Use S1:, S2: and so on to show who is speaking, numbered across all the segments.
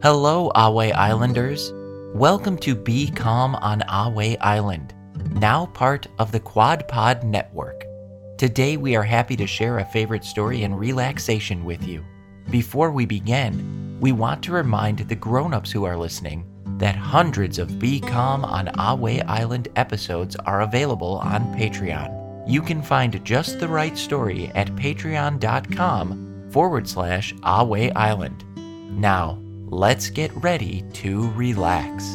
S1: Hello, Ahway Islanders. Welcome to Be Calm on Ahway Island, now part of the Quad Pod Network. Today we are happy to share a favorite story and relaxation with you. Before we begin, we want to remind the grown-ups who are listening that hundreds of Be Calm on Ahway Island episodes are available on Patreon. You can find just the right story at patreon.com/Ahway Island. Now, let's get ready to relax.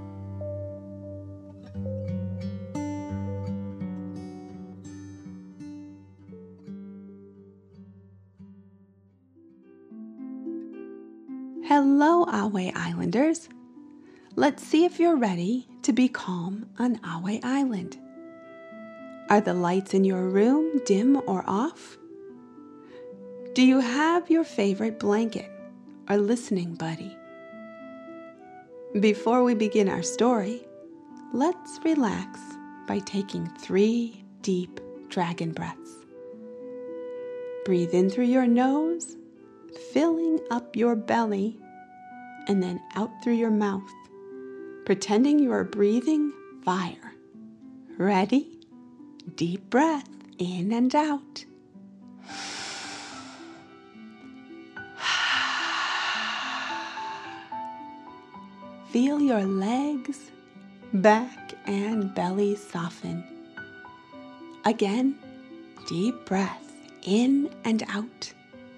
S2: Hello, Ahway Islanders. Let's see if you're ready to be calm on Ahway Island. Are the lights in your room dim or off? Do you have your favorite blanket or listening buddy? Before we begin our story, let's relax by taking 3 deep dragon breaths. Breathe in through your nose, filling up your belly, and then out through your mouth, pretending you are breathing fire. Ready? Deep breath in and out. Feel your legs, back, and belly soften. Again, deep breath in and out.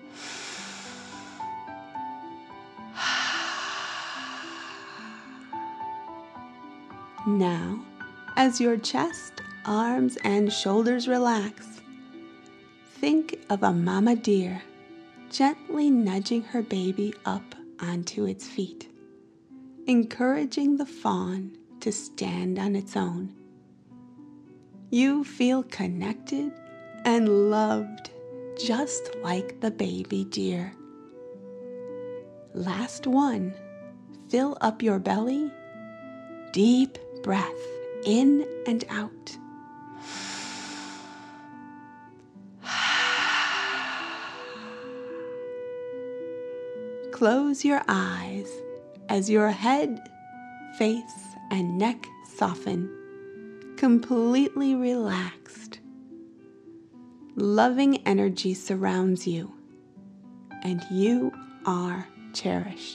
S2: Now, as your chest, arms, and shoulders relax, think of a mama deer gently nudging her baby up onto its feet, encouraging the fawn to stand on its own. You feel connected and loved just like the baby deer. Last one, fill up your belly. Deep breath in and out. Close your eyes as your head, face, and neck soften, completely relaxed. Loving energy surrounds you, and you are cherished.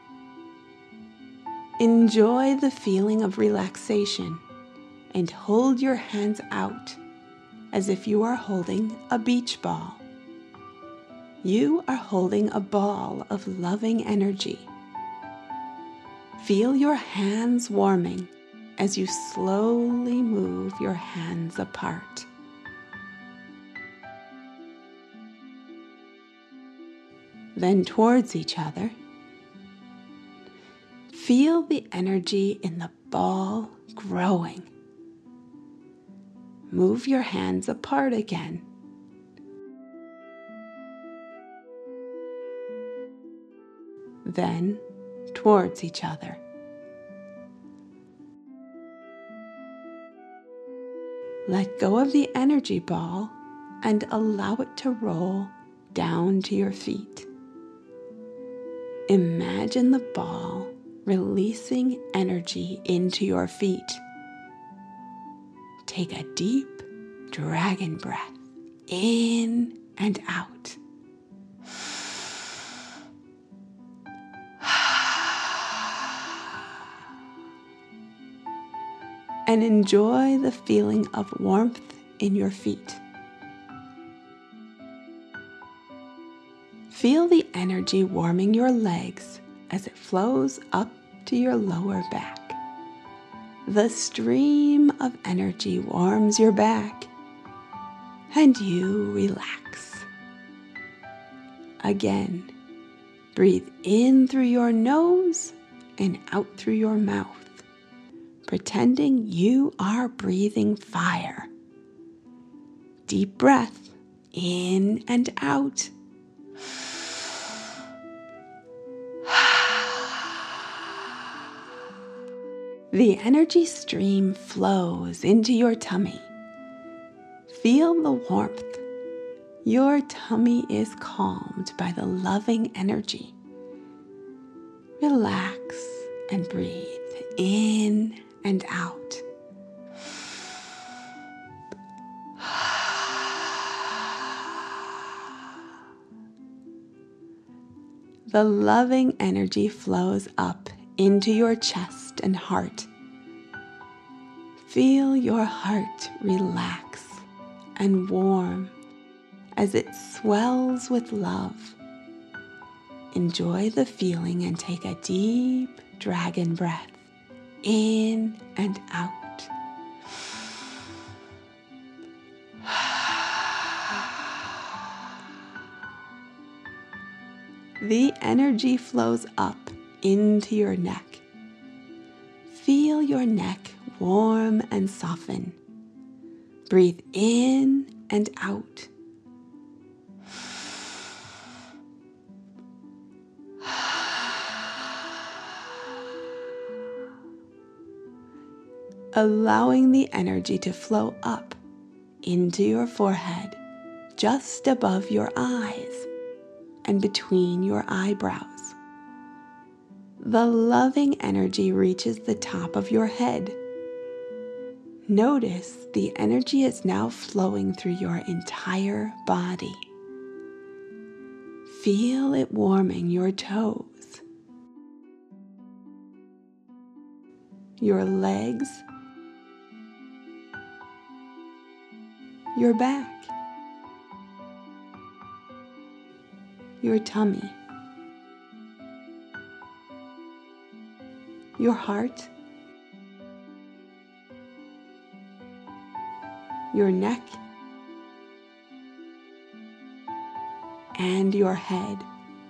S2: Enjoy the feeling of relaxation and hold your hands out as if you are holding a beach ball. You are holding a ball of loving energy. Feel your hands warming as you slowly move your hands apart. Then towards each other. Feel the energy in the ball growing. Move your hands apart again. Then towards each other. Let go of the energy ball and allow it to roll down to your feet. Imagine the ball releasing energy into your feet. Take a deep dragon breath in and out. And enjoy the feeling of warmth in your feet. Feel the energy warming your legs as it flows up to your lower back. The stream of energy warms your back, and you relax. Again, breathe in through your nose and out through your mouth, pretending you are breathing fire. Deep breath in and out. The energy stream flows into your tummy. Feel the warmth. Your tummy is calmed by the loving energy. Relax and breathe in and out. The loving energy flows up into your chest and heart. Feel your heart relax and warm as it swells with love. Enjoy the feeling and take a deep dragon breath in and out. The energy flows up into your neck. Feel your neck warm and soften. Breathe in and out. Allowing the energy to flow up into your forehead, just above your eyes and between your eyebrows. The loving energy reaches the top of your head. Notice the energy is now flowing through your entire body. Feel it warming your toes, your legs, your back, your tummy, your heart, your neck, and your head.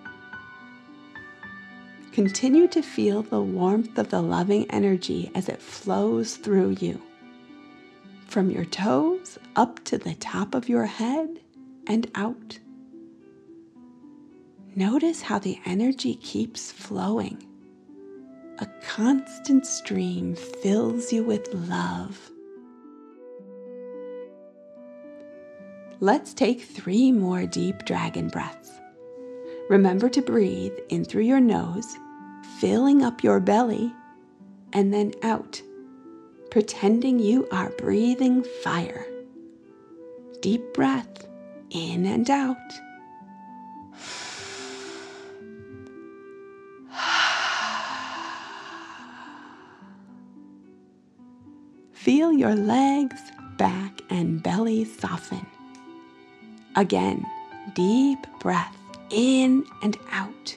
S2: Continue to feel the warmth of the loving energy as it flows through you, from your toes up to the top of your head and out. Notice how the energy keeps flowing. A constant stream fills you with love. Let's take 3 more deep dragon breaths. Remember to breathe in through your nose, filling up your belly, and then out, pretending you are breathing fire. Deep breath in and out. Feel your legs, back, and belly soften. Again, deep breath in and out.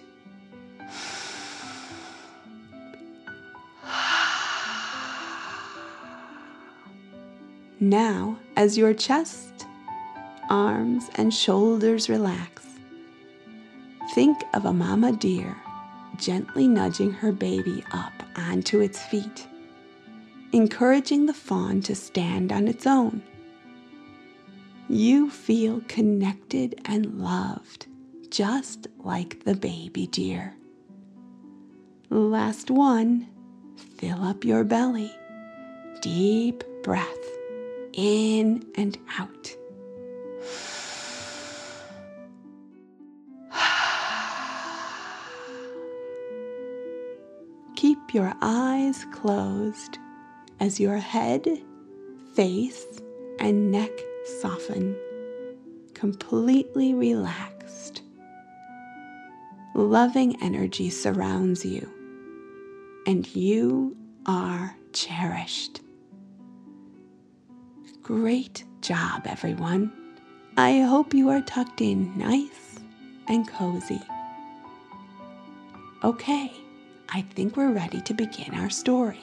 S2: Now, as your chest, arms, and shoulders relax, think of a mama deer gently nudging her baby up onto its feet, encouraging the fawn to stand on its own. You feel connected and loved, just like the baby deer. Last one, fill up your belly. Deep breath in and out. Keep your eyes closed as your head, face, and neck soften, completely relaxed. Loving energy surrounds you, and you are cherished. Great job, everyone. I hope you are tucked in nice and cozy. Okay, I think we're ready to begin our story.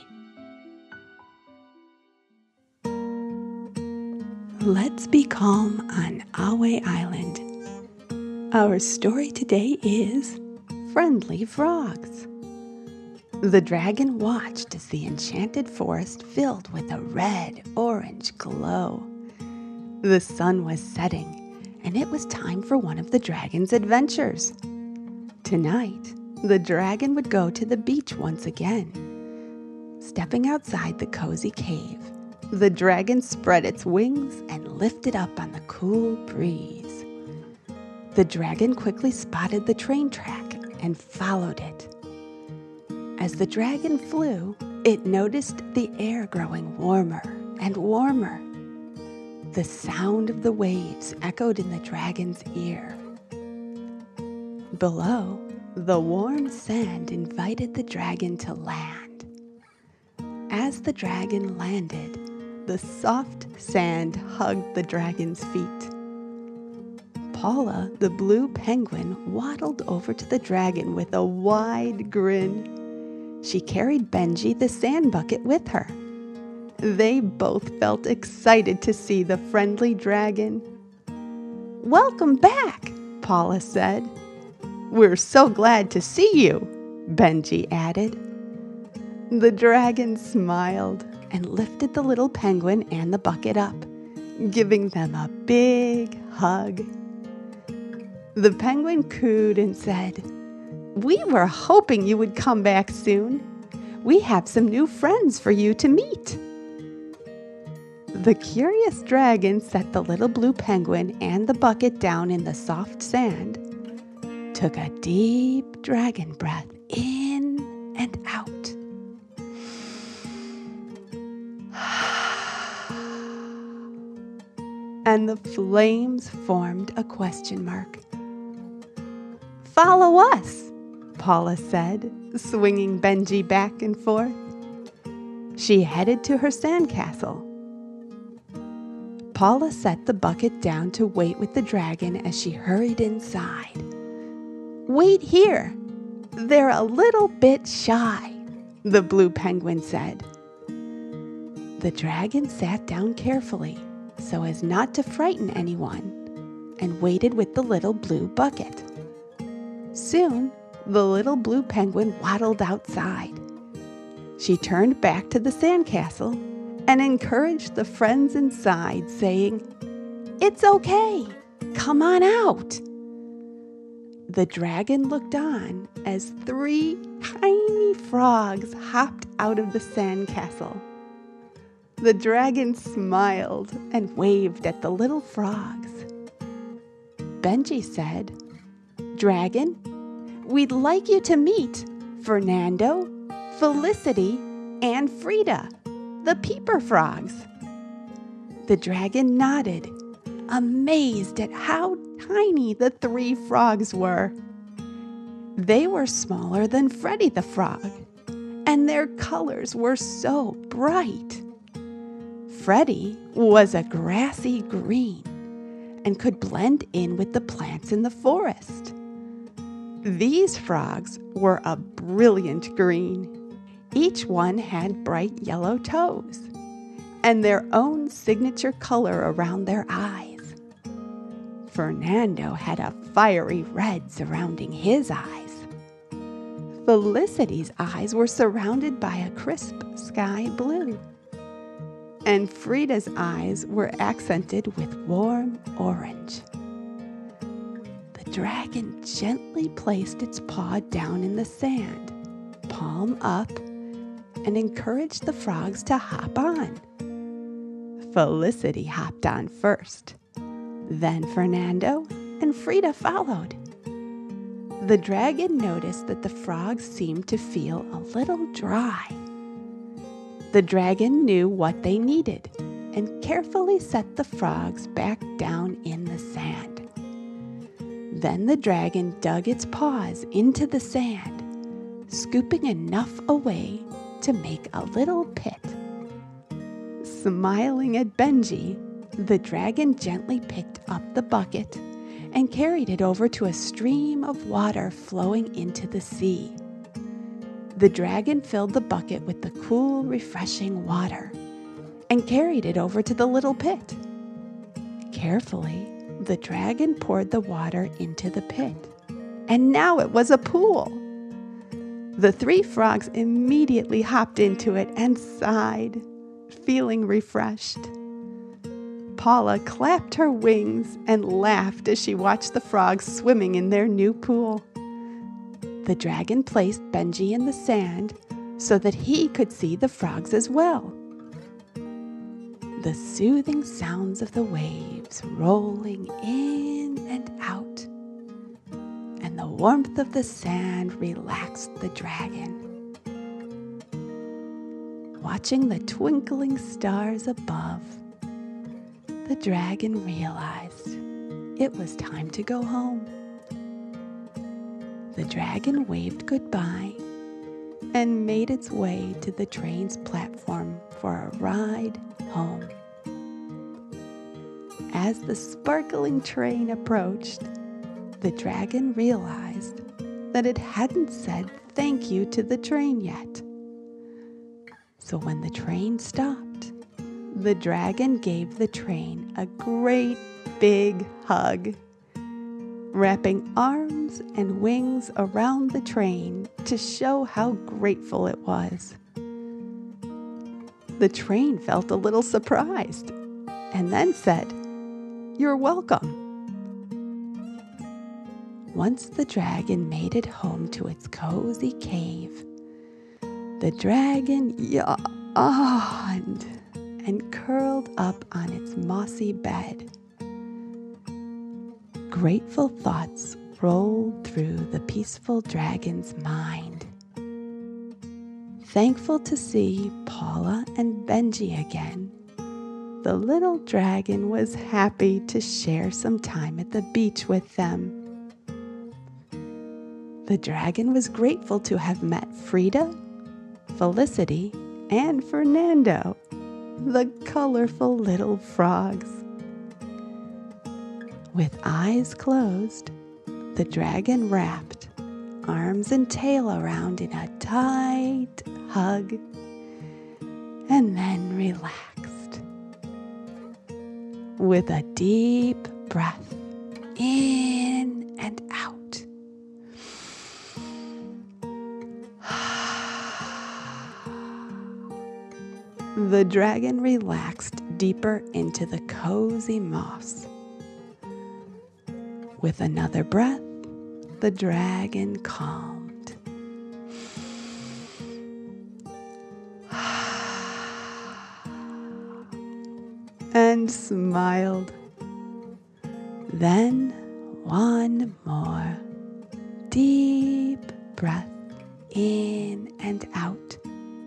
S2: Let's be calm on Ahway Island. Our story today is Friendly Frogs. The dragon watched as the enchanted forest filled with a red-orange glow. The sun was setting, and it was time for one of the dragon's adventures. Tonight, the dragon would go to the beach once again. Stepping outside the cozy cave, the dragon spread its wings and lifted up on the cool breeze. The dragon quickly spotted the train track and followed it. As the dragon flew, it noticed the air growing warmer and warmer. The sound of the waves echoed in the dragon's ear. Below, the warm sand invited the dragon to land. As the dragon landed, the soft sand hugged the dragon's feet. Paula, the blue penguin, waddled over to the dragon with a wide grin. She carried Benji the sand bucket with her. They both felt excited to see the friendly dragon. "Welcome back," Paula said. "We're so glad to see you," Benji added. The dragon smiled and lifted the little penguin and the bucket up, giving them a big hug. The penguin cooed and said, "We were hoping you would come back soon. We have some new friends for you to meet." The curious dragon set the little blue penguin and the bucket down in the soft sand, took a deep dragon breath in and out. And the flames formed a question mark. "Follow us," Paula said, swinging Benji back and forth. She headed to her sandcastle. Paula set the bucket down to wait with the dragon as she hurried inside. "Wait here. They're a little bit shy," the blue penguin said. The dragon sat down carefully so as not to frighten anyone and waited with the little blue bucket. Soon, the little blue penguin waddled outside. She turned back to the sandcastle and encouraged the friends inside, saying, "It's okay. Come on out." The dragon looked on as 3 tiny frogs hopped out of the sandcastle. The dragon smiled and waved at the little frogs. Benji said, "Dragon, we'd like you to meet Fernando, Felicity, and Frida, the peeper frogs." The dragon nodded, amazed at how tiny the 3 frogs were. They were smaller than Freddy the frog, and their colors were so bright. Freddy was a grassy green and could blend in with the plants in the forest. These frogs were a brilliant green. Each one had bright yellow toes and their own signature color around their eyes. Fernando had a fiery red surrounding his eyes. Felicity's eyes were surrounded by a crisp sky blue. And Frida's eyes were accented with warm orange. The dragon gently placed its paw down in the sand, palm up, and encouraged the frogs to hop on. Felicity hopped on first. Then Fernando and Frida followed. The dragon noticed that the frogs seemed to feel a little dry. The dragon knew what they needed and carefully set the frogs back down in the sand. Then the dragon dug its paws into the sand, scooping enough away to make a little pit. Smiling at Benji, the dragon gently picked up the bucket and carried it over to a stream of water flowing into the sea. The dragon filled the bucket with the cool, refreshing water and carried it over to the little pit. Carefully, the dragon poured the water into the pit, and now it was a pool. The 3 frogs immediately hopped into it and sighed, feeling refreshed. Paula clapped her wings and laughed as she watched the frogs swimming in their new pool. The dragon placed Benji in the sand so that he could see the frogs as well. The soothing sounds of the waves rolling in and out, and the warmth of the sand relaxed the dragon. watching the twinkling stars above, the dragon realized it was time to go home. The dragon waved goodbye and made its way to the train's platform for a ride home. As the sparkling train approached, the dragon realized that it hadn't said thank you to the train yet. So when the train stopped, the dragon gave the train a great big hug, wrapping arms and wings around the train to show how grateful it was. The train felt a little surprised and then said, "You're welcome." Once the dragon made it home to its cozy cave, the dragon yawned and curled up on its mossy bed. Grateful thoughts rolled through the peaceful dragon's mind. Thankful to see Paula and Benji again, the little dragon was happy to share some time at the beach with them. The dragon was grateful to have met Frida, Felicity, and Fernando, the colorful little frogs. With eyes closed, the dragon wrapped arms and tail around in a tight hug and then relaxed. With a deep breath in and out, the dragon relaxed deeper into the cozy moss. With another breath, the dragon calmed. And smiled. Then one more deep breath in and out.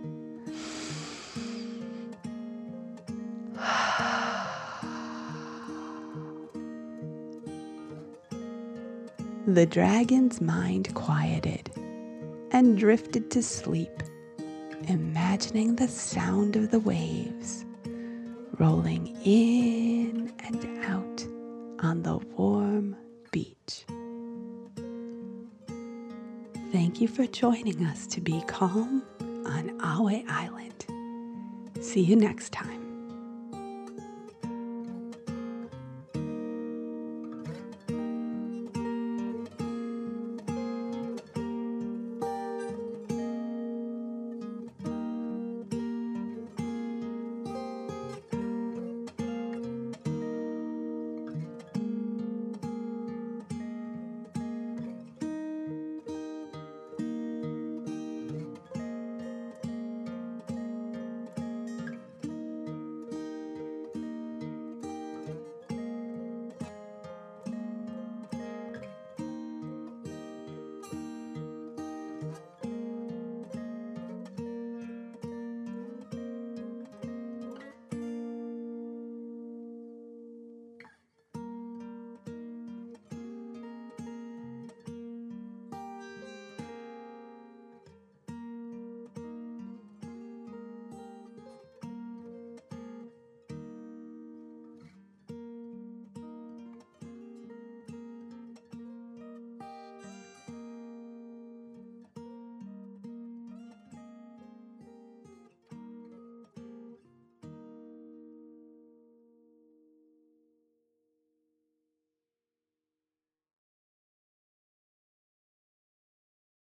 S2: The dragon's mind quieted and drifted to sleep, imagining the sound of the waves rolling in and out on the warm beach. Thank you for joining us to be calm on Ahway Island. See you next time.